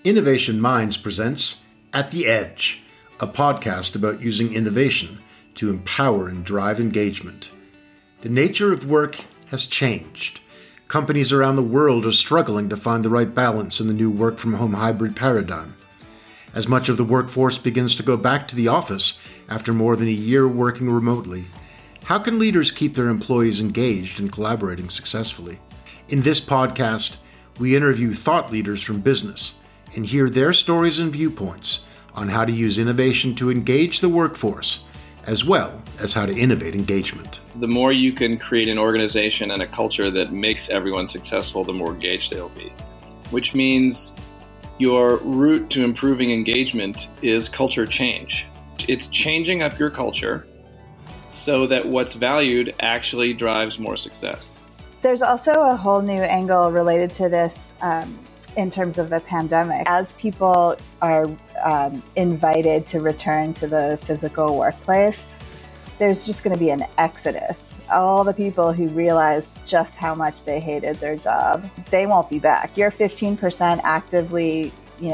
Innovation Minds presents At the Edge, a podcast about using innovation to empower and drive engagement. The nature of work has changed. Companies around the world are struggling to find the right balance in the new work-from-home hybrid paradigm. As much of the workforce begins to go back to the office after more than a year working remotely, how can leaders keep their employees engaged and collaborating successfully? In this podcast, we interview thought leaders from business and hear their stories and viewpoints on how to use innovation to engage the workforce, as well as how to innovate engagement. The more you can create an organization and a culture that makes everyone successful, the more engaged they'll be. Which means your route to improving engagement is culture change. It's changing up your culture so that what's valued actually drives more success. There's also a whole new angle related to this in terms of the pandemic. As people are invited to return to the physical workplace, there's just going to be an exodus. All the people who realized just how much they hated their job, they won't be back. You're 15% actively,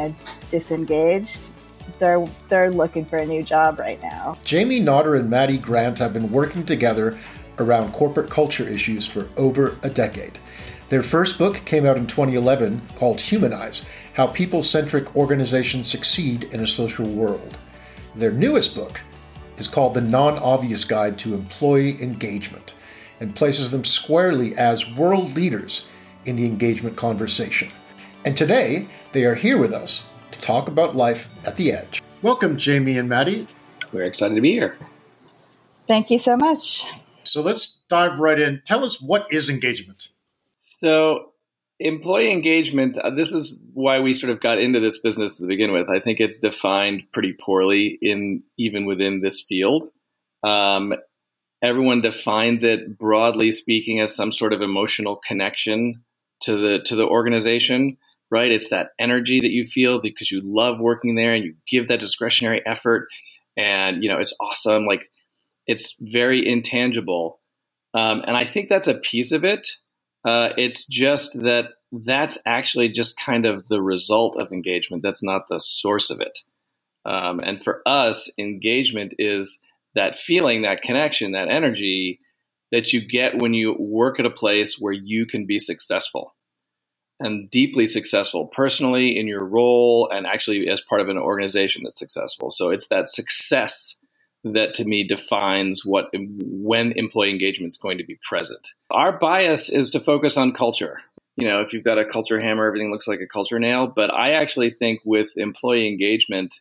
disengaged. They're looking for a new job right now. Jamie Nodder and Maddie Grant have been working together around corporate culture issues for over a decade. Their first book came out in 2011 called Humanize: How People-Centric Organizations Succeed in a Social World. Their newest book is called The Non-Obvious Guide to Employee Engagement and places them squarely as world leaders in the engagement conversation. And today, they are here with us to talk about life at the edge. Welcome, Jamie and Maddie. We're excited to be here. Thank you so much. So let's dive right in. Tell us, what is engagement? So employee engagement, this is why we sort of got into this business to begin with. I think it's defined pretty poorly even within this field. Everyone defines it, broadly speaking, as some sort of emotional connection to the organization, right? It's that energy that you feel because you love working there and you give that discretionary effort, and it's awesome. Like, it's very intangible, and I think that's a piece of it. It's just that's actually just kind of the result of engagement. That's not the source of it. And for us, engagement is that feeling, that connection, that energy that you get when you work at a place where you can be successful and deeply successful personally in your role and actually as part of an organization that's successful. So it's that success that to me defines when employee engagement is going to be present. Our bias is to focus on culture. If you've got a culture hammer, everything looks like a culture nail. But I actually think with employee engagement,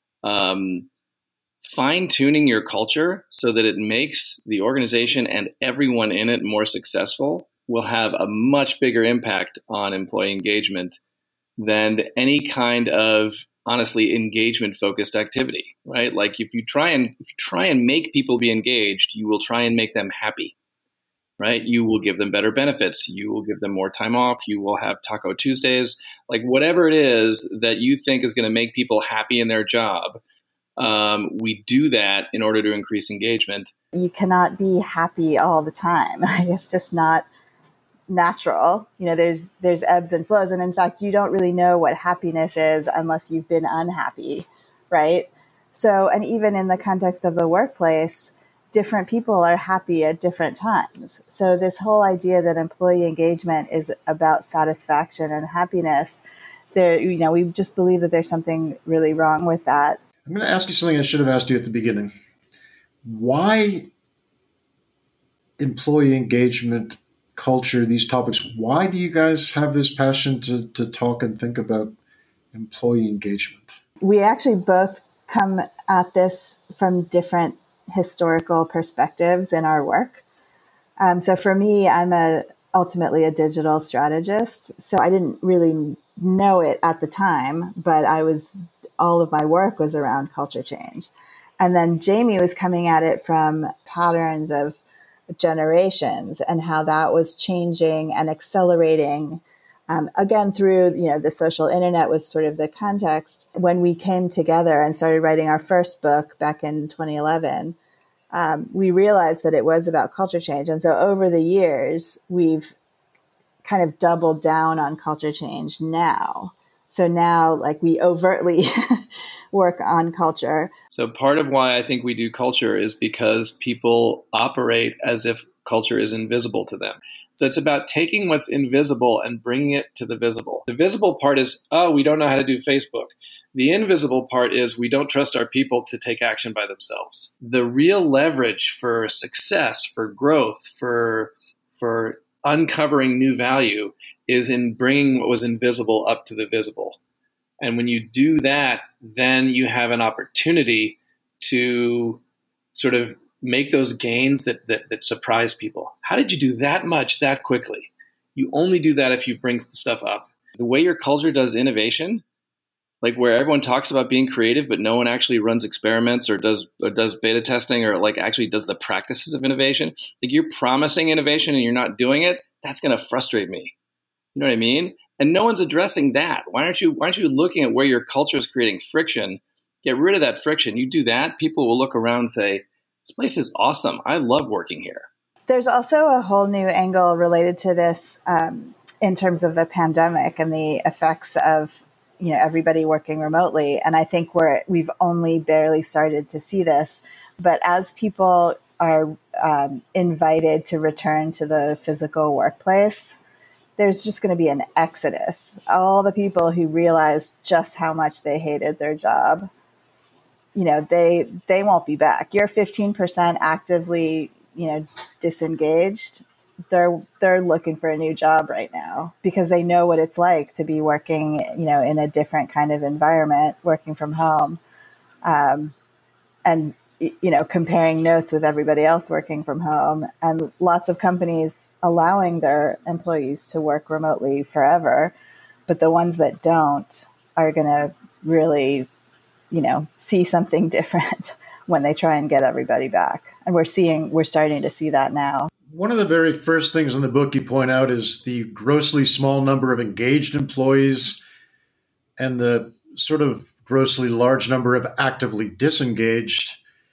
fine-tuning your culture so that it makes the organization and everyone in it more successful will have a much bigger impact on employee engagement than any kind of, honestly, engagement-focused activity, right? Like if you try and make people be engaged, you will try and make them happy, right? You will give them better benefits. You will give them more time off. You will have Taco Tuesdays, like whatever it is that you think is going to make people happy in their job. We do that in order to increase engagement. You cannot be happy all the time. It's just not natural. There's ebbs and flows. And in fact, you don't really know what happiness is unless you've been unhappy, right? So, and even in the context of the workplace, different people are happy at different times. So this whole idea that employee engagement is about satisfaction and happiness, we just believe that there's something really wrong with that. I'm going to ask you something I should have asked you at the beginning. Why employee engagement, culture, these topics? Why do you guys have this passion to talk and think about employee engagement? We actually both come at this from different historical perspectives in our work. So for me, I'm ultimately a digital strategist. So I didn't really know it at the time, but all of my work was around culture change. And then Jamie was coming at it from patterns of generations and how that was changing and accelerating. Again, through, the social internet was sort of the context. When we came together and started writing our first book back in 2011, we realized that it was about culture change. And so over the years, we've kind of doubled down on culture change now. So now, like, we overtly work on culture. So part of why I think we do culture is because people operate as if culture is invisible to them. So it's about taking what's invisible and bringing it to the visible. The visible part is, oh, we don't know how to do Facebook. The invisible part is we don't trust our people to take action by themselves. The real leverage for success, for growth, for uncovering new value is in bringing what was invisible up to the visible. And when you do that, then you have an opportunity to sort of make those gains that surprise people. How did you do that much that quickly? You only do that if you bring stuff up. The way your culture does innovation, like where everyone talks about being creative, but no one actually runs experiments or does beta testing or like actually does the practices of innovation. Like you're promising innovation and you're not doing it. That's going to frustrate me. You know what I mean? And no one's addressing that. Why aren't you looking at where your culture is creating friction? Get rid of that friction. You do that, people will look around and say, this place is awesome. I love working here. There's also a whole new angle related to this in terms of the pandemic and the effects of everybody working remotely. And I think we've only barely started to see this. But as people are invited to return to the physical workplace, there's just going to be an exodus. All the people who realized just how much they hated their job, they won't be back. You're 15% actively, disengaged. They're looking for a new job right now because they know what it's like to be working, in a different kind of environment, working from home, and comparing notes with everybody else working from home, and lots of companies allowing their employees to work remotely forever. But the ones that don't are going to really, see something different when they try and get everybody back. And we're starting to see that now. One of the very first things in the book you point out is the grossly small number of engaged employees and the sort of grossly large number of actively disengaged.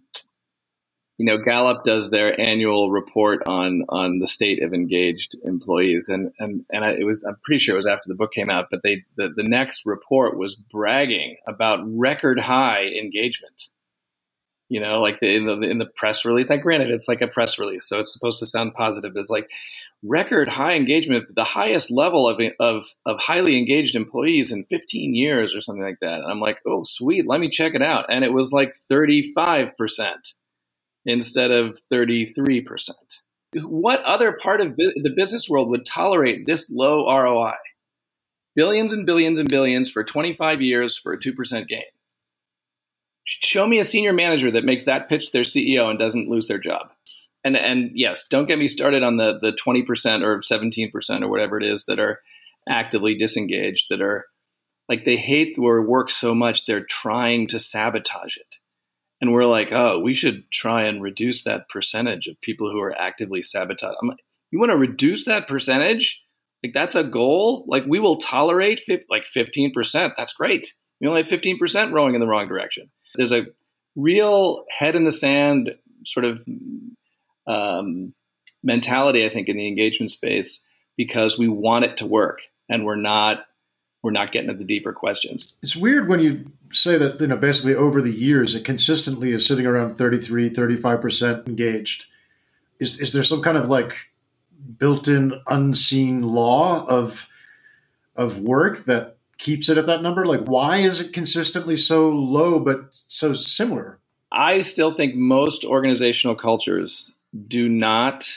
Gallup does their annual report on the state of engaged employees, and I'm pretty sure it was after the book came out, but the next report was bragging about record high engagement. Like in the press release. Like, granted, it's like a press release, so it's supposed to sound positive. It's like record high engagement, the highest level of highly engaged employees in 15 years or something like that. And I'm like, oh, sweet, let me check it out. And it was like 35%. Instead of 33%. What other part of the business world would tolerate this low ROI? Billions and billions and billions for 25 years for a 2% gain. Show me a senior manager that makes that pitch to their CEO and doesn't lose their job. And yes, don't get me started on the 20% or 17% or whatever it is that are actively disengaged, that are like, they hate their work so much they're trying to sabotage it. And we're like, oh, we should try and reduce that percentage of people who are actively sabotaging. I'm like, you want to reduce that percentage? Like, that's a goal? Like, we will tolerate 15%. That's great. We only have 15% rowing in the wrong direction. There's a real head in the sand sort of mentality, I think, in the engagement space because we want it to work and we're not getting at the deeper questions. It's weird when you say that, basically over the years, it consistently is sitting around 33, 35% engaged. Is there some kind of like built-in unseen law of work that keeps it at that number? Like, why is it consistently so low, but so similar? I still think most organizational cultures do not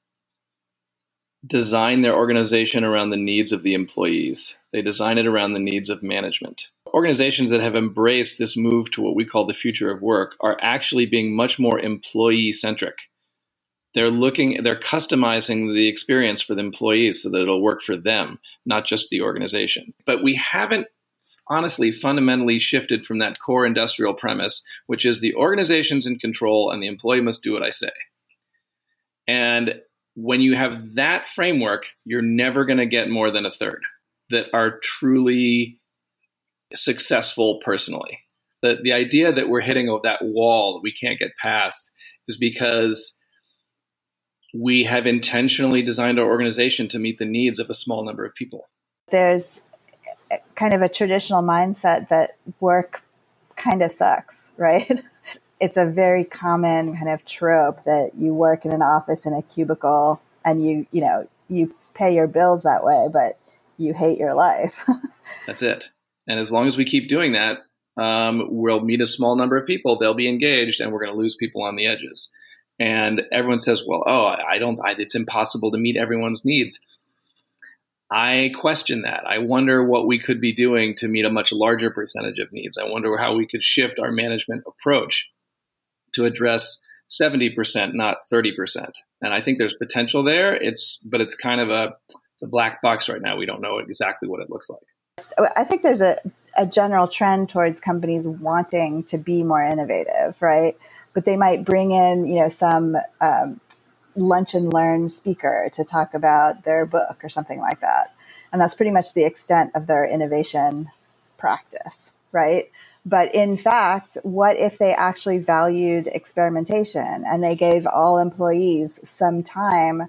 design their organization around the needs of the employees. They design it around the needs of management. Organizations that have embraced this move to what we call the future of work are actually being much more employee-centric. They're customizing the experience for the employees so that it'll work for them, not just the organization. But we haven't honestly fundamentally shifted from that core industrial premise, which is the organization's in control and the employee must do what I say. And when you have that framework, you're never going to get more than a third that are truly successful personally. The idea that we're hitting that wall that we can't get past is because we have intentionally designed our organization to meet the needs of a small number of people. There's kind of a traditional mindset that work kind of sucks, right? It's a very common kind of trope that you work in an office in a cubicle and you pay your bills that way, but you hate your life. That's it. And as long as we keep doing that, we'll meet a small number of people, they'll be engaged, and we're going to lose people on the edges. And everyone says, well, it's impossible to meet everyone's needs. I question that. I wonder what we could be doing to meet a much larger percentage of needs. I wonder how we could shift our management approach to address 70%, not 30%. And I think there's potential there. But it's kind of it's a black box right now. We don't know exactly what it looks like. I think there's a general trend towards companies wanting to be more innovative, right? But they might bring in, some lunch and learn speaker to talk about their book or something like that. And that's pretty much the extent of their innovation practice, right? But in fact, what if they actually valued experimentation and they gave all employees some time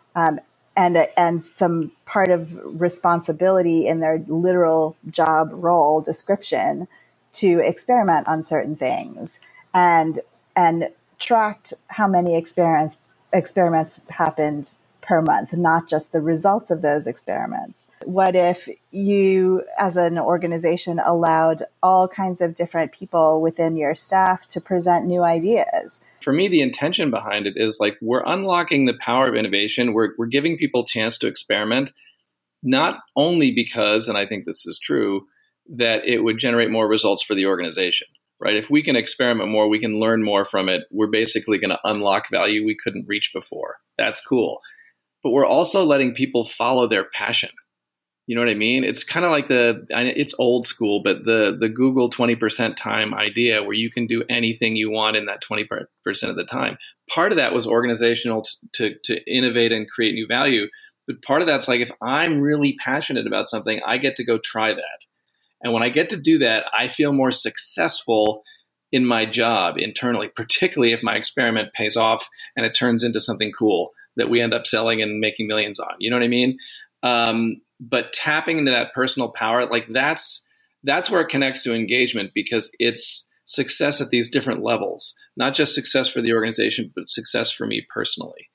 and some part of responsibility in their literal job role description to experiment on certain things and tracked how many experiments happened per month, not just the results of those experiments? What if you, as an organization, allowed all kinds of different people within your staff to present new ideas? For me, the intention behind it is like we're unlocking the power of innovation. We're giving people a chance to experiment, not only because, and I think this is true, that it would generate more results for the organization, right? If we can experiment more, we can learn more from it. We're basically going to unlock value we couldn't reach before. That's cool. But we're also letting people follow their passion. You know what I mean? It's kind of like it's old school, but the Google 20% time idea where you can do anything you want in that 20% of the time. Part of that was organizational to innovate and create new value. But part of that's like, if I'm really passionate about something, I get to go try that. And when I get to do that, I feel more successful in my job internally, particularly if my experiment pays off and it turns into something cool that we end up selling and making millions on. You know what I mean? But tapping into that personal power, like that's where it connects to engagement, because it's success at these different levels, not just success for the organization, but success for me personally.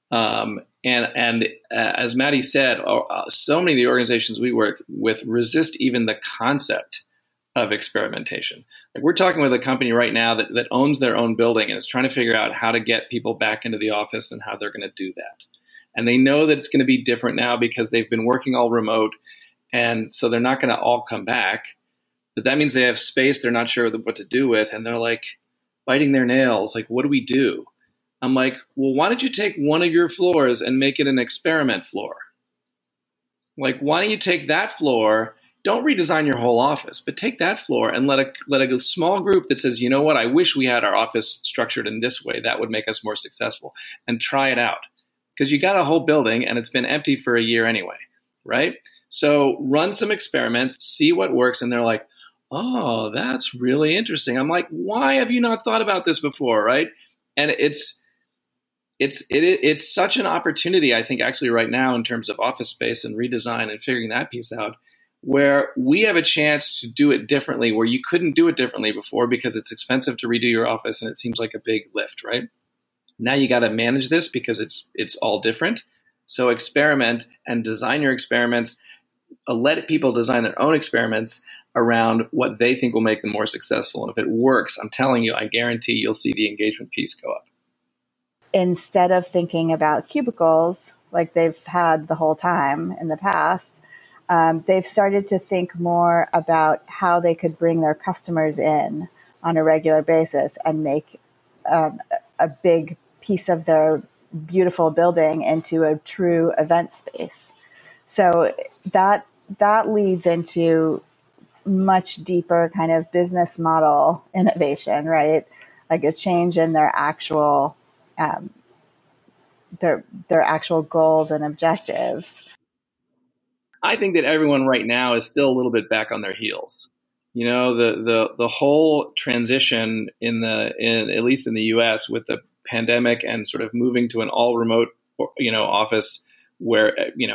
And as Maddie said, so many of the organizations we work with resist even the concept of experimentation. Like we're talking with a company right now that owns their own building and is trying to figure out how to get people back into the office and how they're going to do that. And they know that it's going to be different now because they've been working all remote. And so they're not going to all come back. But that means they have space they're not sure what to do with. And they're like biting their nails. Like, what do we do? I'm like, well, why don't you take one of your floors and make it an experiment floor? Like, why don't you take that floor? Don't redesign your whole office, but take that floor and let a small group that says, you know what, I wish we had our office structured in this way. That would make us more successful, and try it out. Because you got a whole building and it's been empty for a year anyway, right? So run some experiments, see what works. And they're like, oh, that's really interesting. I'm like, why have you not thought about this before, right? And it's such an opportunity, I think, actually right now in terms of office space and redesign and figuring that piece out, where we have a chance to do it differently, where you couldn't do it differently before because it's expensive to redo your office and it seems like a big lift, right? Now you got to manage this because it's all different. So experiment and design your experiments. Let people design their own experiments around what they think will make them more successful. And if it works, I'm telling you, I guarantee you'll see the engagement piece go up. Instead of thinking about cubicles like they've had the whole time in the past, they've started to think more about how they could bring their customers in on a regular basis and make a big piece of their beautiful building into a true event space. So that leads into much deeper kind of business model innovation, right? Like a change in their actual their actual goals and objectives. I think that everyone right now is still a little bit back on their heels. You know, the whole transition at least in the US with the pandemic and sort of moving to an all remote, office where,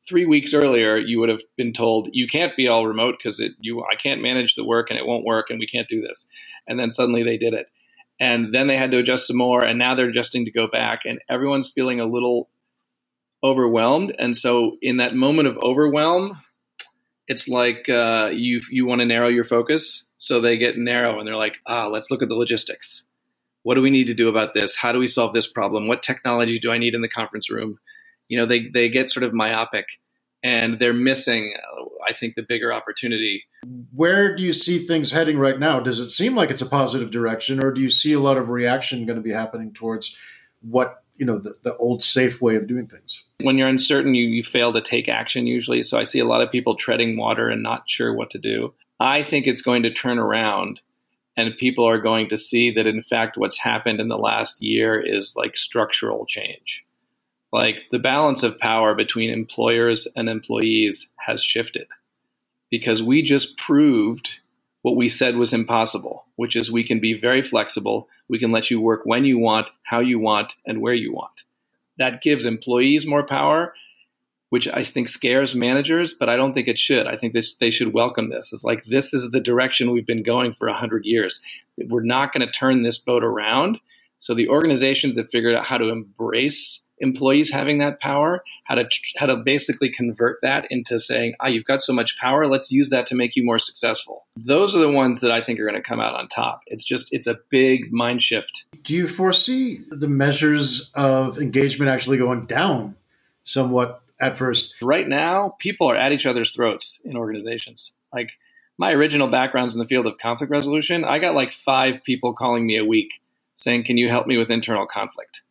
3 weeks earlier, you would have been told you can't be all remote because I can't manage the work and it won't work and we can't do this. And then suddenly they did it. And then they had to adjust some more, and now they're adjusting to go back, and everyone's feeling a little overwhelmed. And so in that moment of overwhelm, it's like you want to narrow your focus. So they get narrow and they're like, let's look at the logistics. What do we need to do about this? How do we solve this problem? What technology do I need in the conference room? They get sort of myopic, and they're missing, I think, the bigger opportunity. Where do you see things heading right now? Does it seem like it's a positive direction, or do you see a lot of reaction going to be happening towards what, the old safe way of doing things? When you're uncertain, you fail to take action usually. So I see a lot of people treading water and not sure what to do. I think it's going to turn around, and people are going to see that, in fact, what's happened in the last year is like structural change. Like the balance of power between employers and employees has shifted because we just proved what we said was impossible, which is we can be very flexible. We can let you work when you want, how you want, and where you want. That gives employees more power, which I think scares managers, but I don't think it should. I think they should welcome this. It's like, this is the direction we've been going for 100 years. We're not going to turn this boat around. So the organizations that figured out how to embrace employees having that power, how to basically convert that into saying, you've got so much power, let's use that to make you more successful. Those are the ones that I think are going to come out on top. It's a big mind shift. Do you foresee the measures of engagement actually going down somewhat at first? Right now, people are at each other's throats in organizations. Like my original background's in the field of conflict resolution. I got like 5 people calling me a week saying, can you help me with internal conflict?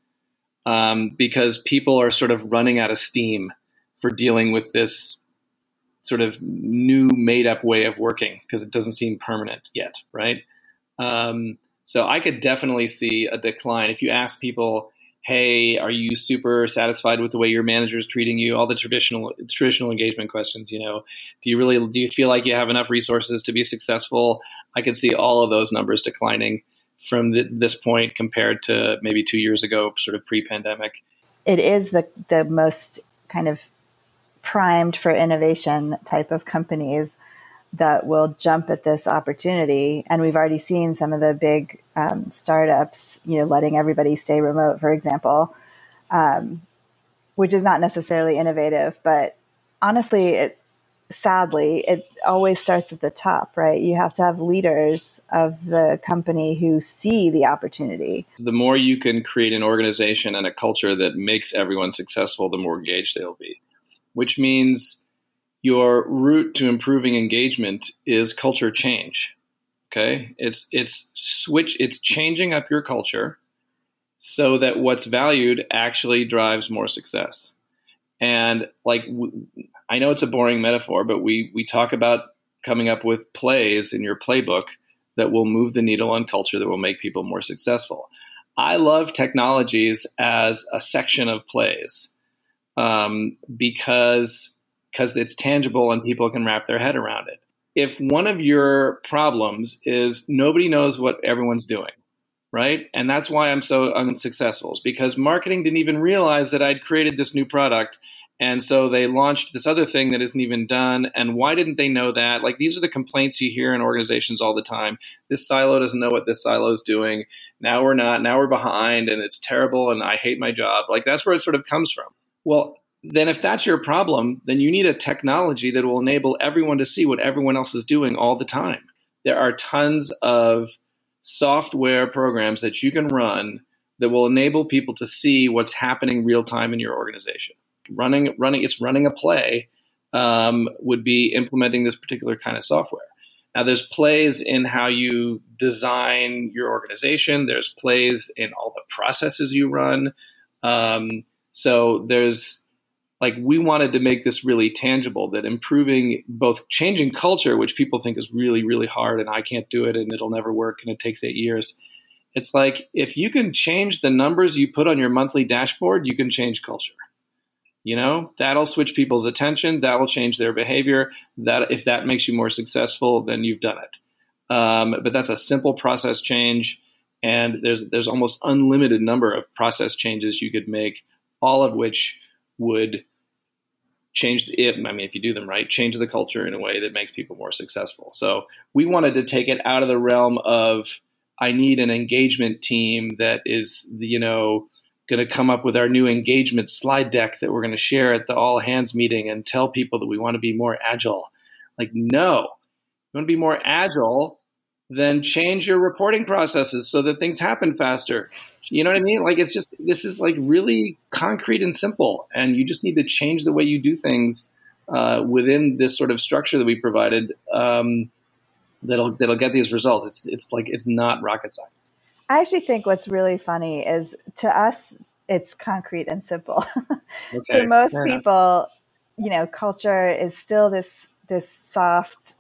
Because people are sort of running out of steam for dealing with this sort of new made-up way of working because it doesn't seem permanent yet, right? So I could definitely see a decline. If you ask people, hey, are you super satisfied with the way your manager's treating you? All the traditional engagement questions, do you feel like you have enough resources to be successful? I could see all of those numbers declining from this point compared to maybe 2 years ago, sort of pre-pandemic. It is the most kind of primed for innovation type of companies that will jump at this opportunity. And we've already seen some of the big startups, letting everybody stay remote, for example, which is not necessarily innovative, but honestly, sadly, it always starts at the top, right? You have to have leaders of the company who see the opportunity. The more you can create an organization and a culture that makes everyone successful, the more engaged they'll be, which means your route to improving engagement is culture change. Okay. It's changing up your culture so that what's valued actually drives more success. And I know it's a boring metaphor, but we talk about coming up with plays in your playbook that will move the needle on culture, that will make people more successful. I love technologies as a section of plays because it's tangible and people can wrap their head around it. If one of your problems is nobody knows what everyone's doing, right? And that's why I'm so unsuccessful, is because marketing didn't even realize that I'd created this new product. And so they launched this other thing that isn't even done. And why didn't they know that? Like, these are the complaints you hear in organizations all the time. This silo doesn't know what this silo is doing. Now we're behind and it's terrible and I hate my job. Like, that's where it sort of comes from. Well, then if that's your problem, then you need a technology that will enable everyone to see what everyone else is doing all the time. There are tons of software programs that you can run that will enable people to see what's happening real time in your organization. Running a play would be implementing this particular kind of software. Now, there's plays in how you design your organization. There's plays in all the processes you run. So there's we wanted to make this really tangible, that improving, both changing culture, which people think is really, really hard and I can't do it and it'll never work and it takes 8 years. It's like, if you can change the numbers you put on your monthly dashboard, you can change culture. That'll switch people's attention. That'll change their behavior. That if that makes you more successful, then you've done it. But that's a simple process change. And there's almost unlimited number of process changes you could make, all of which would change it. I mean, if you do them right, change the culture in a way that makes people more successful. So we wanted to take it out of the realm of, I need an engagement team that is, going to come up with our new engagement slide deck that we're going to share at the all hands meeting and tell people that we want to be more agile. Like, no, you want to be more agile, then change your reporting processes so that things happen faster. You know what I mean? Like, this is like really concrete and simple, and you just need to change the way you do things within this sort of structure that we provided. That'll get these results. It's not rocket science. I actually think what's really funny is, to us, it's concrete and simple. Okay. To most people, culture is still this soft,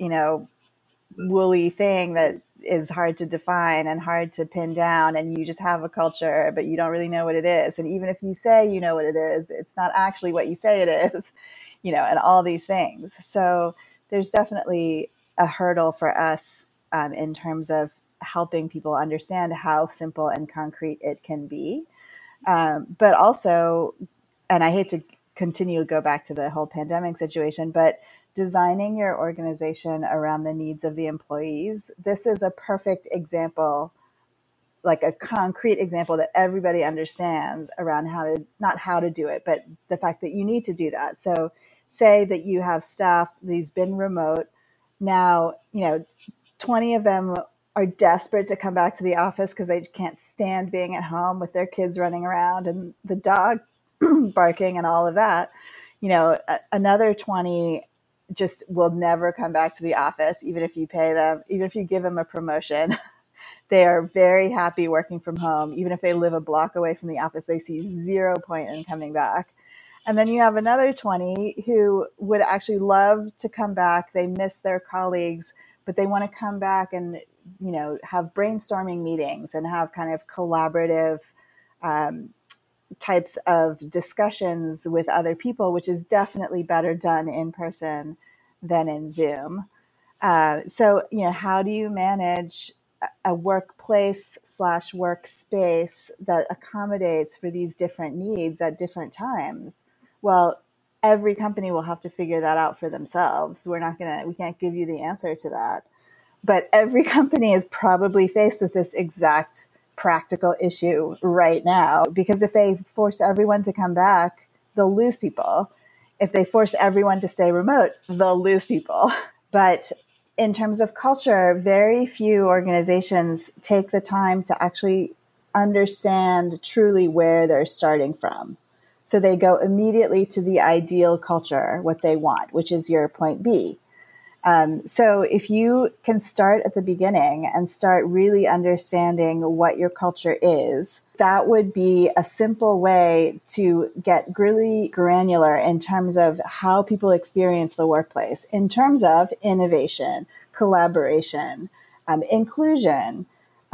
woolly thing that is hard to define and hard to pin down. And you just have a culture, but you don't really know what it is. And even if you say you know what it is, it's not actually what you say it is, and all these things. So there's definitely a hurdle for us in terms of helping people understand how simple and concrete it can be. But also, and I hate to continue to go back to the whole pandemic situation, but designing your organization around the needs of the employees, this is a perfect example, like a concrete example that everybody understands around not how to do it, but the fact that you need to do that. So say that you have staff who's been remote. Now, 20 of them are desperate to come back to the office because they can't stand being at home with their kids running around and the dog barking and all of that. Another 20 just will never come back to the office, even if you pay them, even if you give them a promotion. They are very happy working from home. Even if they live a block away from the office, they see 0 point in coming back. And then you have another 20 who would actually love to come back. They miss their colleagues, but they want to come back and, have brainstorming meetings and have kind of collaborative types of discussions with other people, which is definitely better done in person than in Zoom. So, how do you manage a workplace/workspace that accommodates for these different needs at different times? Well, every company will have to figure that out for themselves. We can't give you the answer to that. But every company is probably faced with this exact practical issue right now, because if they force everyone to come back, they'll lose people. If they force everyone to stay remote, they'll lose people. But in terms of culture, very few organizations take the time to actually understand truly where they're starting from. So they go immediately to the ideal culture, what they want, which is your point B. So if you can start at the beginning and start really understanding what your culture is, that would be a simple way to get really granular in terms of how people experience the workplace, in terms of innovation, collaboration, inclusion,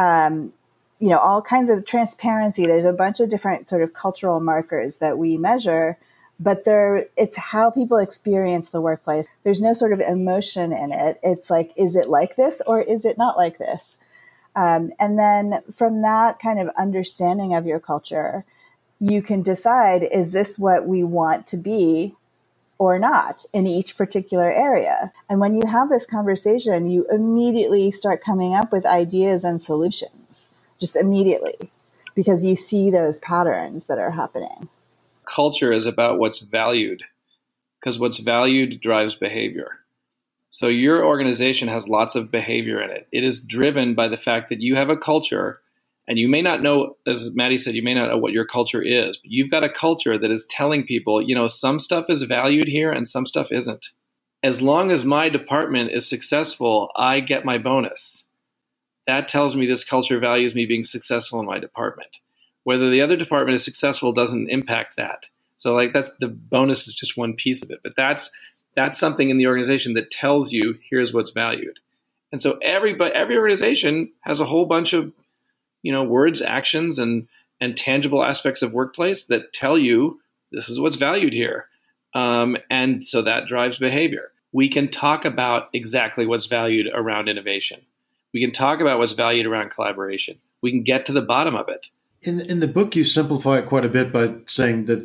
all kinds of transparency. There's a bunch of different sort of cultural markers that we measure, but it's how people experience the workplace. There's no sort of emotion in it. It's like, is it like this or is it not like this? And then from that kind of understanding of your culture, you can decide, is this what we want to be or not in each particular area? And when you have this conversation, you immediately start coming up with ideas and solutions, just immediately, because you see those patterns that are happening. Culture is about what's valued, because what's valued drives behavior. So your organization has lots of behavior in it. It is driven by the fact that you have a culture, and you may not know, as Maddie said, you may not know what your culture is, but you've got a culture that is telling people, some stuff is valued here and some stuff isn't. As long as my department is successful, I get my bonus. That tells me this culture values me being successful in my department. Whether the other department is successful doesn't impact that. So that's the bonus is just one piece of it. But that's something in the organization that tells you here's what's valued. And so every organization has a whole bunch of words, actions, and tangible aspects of workplace that tell you this is what's valued here. And so that drives behavior. We can talk about exactly what's valued around innovation. We can talk about what's valued around collaboration. We can get to the bottom of it. In the book, you simplify it quite a bit by saying that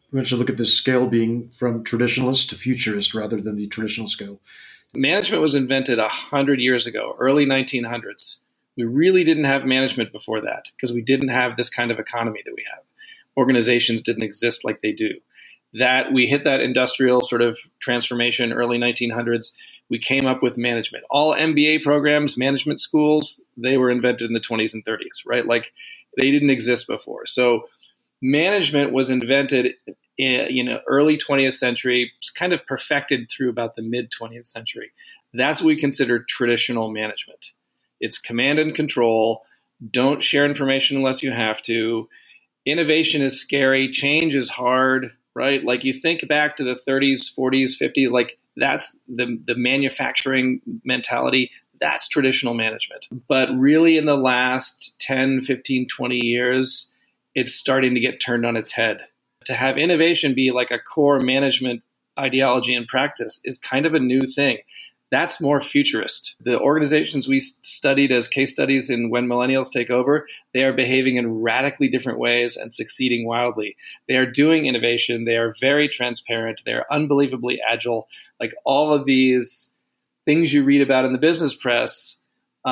We should look at this scale being from traditionalist to futurist rather than the traditional scale. Management was invented 100 years ago, early 1900s. We really didn't have management before that because we didn't have this kind of economy that we have. Organizations didn't exist like they do. That we hit that industrial sort of transformation, early 1900s. We came up with management. All MBA programs, management schools, they were invented in the 20s and 30s, right? Like they didn't exist before. So management was invented in early 20th century, kind of perfected through about the mid 20th century. That's what we consider traditional management. It's command and control. Don't share information unless you have to. Innovation is scary. Change is hard, right? Like you think back to the 30s, 40s, 50s, like that's the manufacturing mentality. That's traditional management. But really in the last 10, 15, 20 years, it's starting to get turned on its head. To have innovation be like a core management ideology and practice is kind of a new thing. That's more futurist. The organizations we studied as case studies in When Millennials Take Over, they are behaving in radically different ways and succeeding wildly. They are doing innovation. They are very transparent. They are unbelievably agile. Like all of these things you read about in the business press,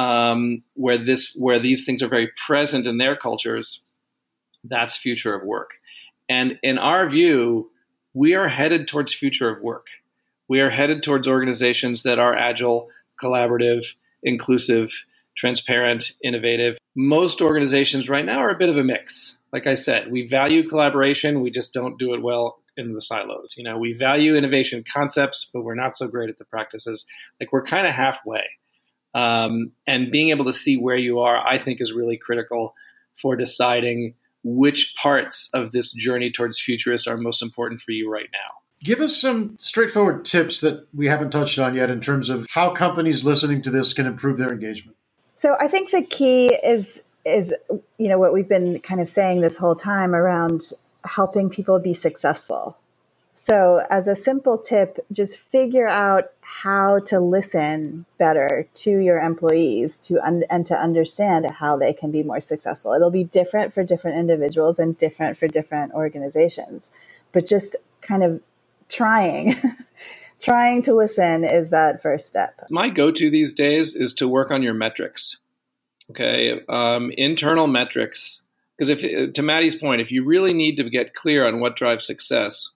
where these things are very present in their cultures, that's future of work. And in our view, we are headed towards future of work. We are headed towards organizations that are agile, collaborative, inclusive, transparent, innovative. Most organizations right now are a bit of a mix. Like I said, we value collaboration. We just don't do it well in the silos. We value innovation concepts, but we're not so great at the practices. Like we're kind of halfway. And being able to see where you are, I think, is really critical for deciding which parts of this journey towards futurists are most important for you right now. Give us some straightforward tips that we haven't touched on yet in terms of how companies listening to this can improve their engagement. So I think the key is what we've been kind of saying this whole time around helping people be successful. So as a simple tip, just figure out how to listen better to your employees and to understand how they can be more successful. It'll be different for different individuals and different for different organizations, but just kind of trying to listen is that first step. My go-to these days is to work on your metrics. Okay. Internal metrics. Because to Maddie's point, if you really need to get clear on what drives success,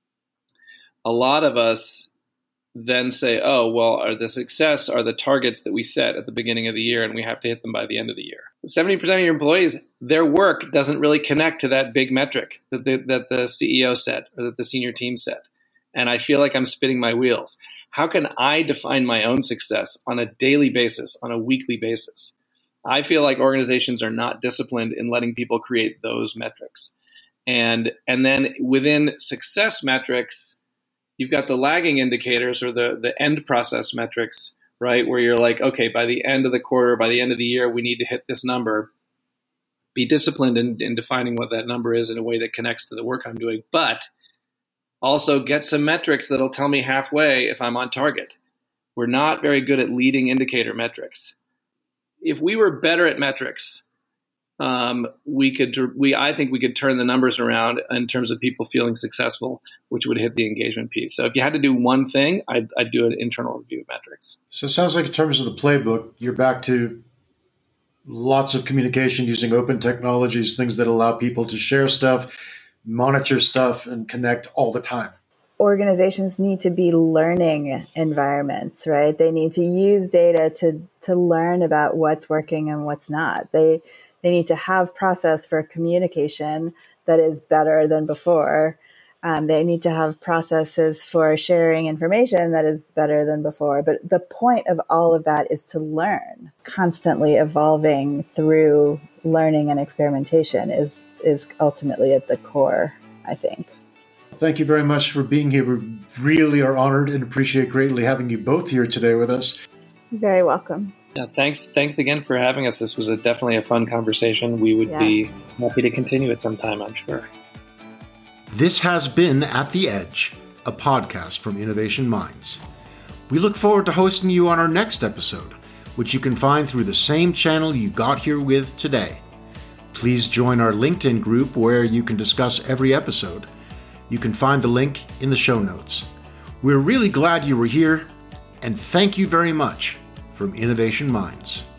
a lot of us then say, oh, well, the success are the targets that we set at the beginning of the year, and we have to hit them by the end of the year. 70% of your employees, their work doesn't really connect to that big metric that the CEO set or that the senior team set. And I feel like I'm spinning my wheels. How can I define my own success on a daily basis, on a weekly basis? I feel like organizations are not disciplined in letting people create those metrics. And then within success metrics, you've got the lagging indicators or the end process metrics, right? Where you're like, okay, by the end of the quarter, by the end of the year, we need to hit this number. Be disciplined in defining what that number is in a way that connects to the work I'm doing, but also get some metrics that'll tell me halfway if I'm on target. We're not very good at leading indicator metrics. If we were better at metrics, I think we could turn the numbers around in terms of people feeling successful, which would hit the engagement piece. So if you had to do one thing, I'd do an internal review of metrics. So it sounds like in terms of the playbook, you're back to lots of communication using open technologies, things that allow people to share stuff, monitor stuff, and connect all the time. Organizations need to be learning environments, right? They need to use data to learn about what's working and what's not. They need to have process for communication that is better than before. They need to have processes for sharing information that is better than before. But the point of all of that is to learn. Constantly evolving through learning and experimentation is ultimately at the core, I think. Thank you very much for being here. We really are honored and appreciate greatly having you both here today with us. You're very welcome. Yeah, thanks again for having us. This was definitely a fun conversation. We would be happy to continue it sometime, I'm sure. This has been At the Edge, a podcast from Innovation Minds. We look forward to hosting you on our next episode, which you can find through the same channel you got here with today. Please join our LinkedIn group where you can discuss every episode. You can find the link in the show notes. We're really glad you were here, and thank you very much from Innovation Minds.